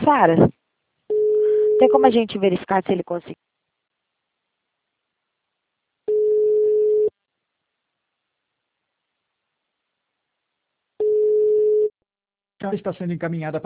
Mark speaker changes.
Speaker 1: Sara, tem como a gente verificar se ele conseguiu?
Speaker 2: Está sendo encaminhada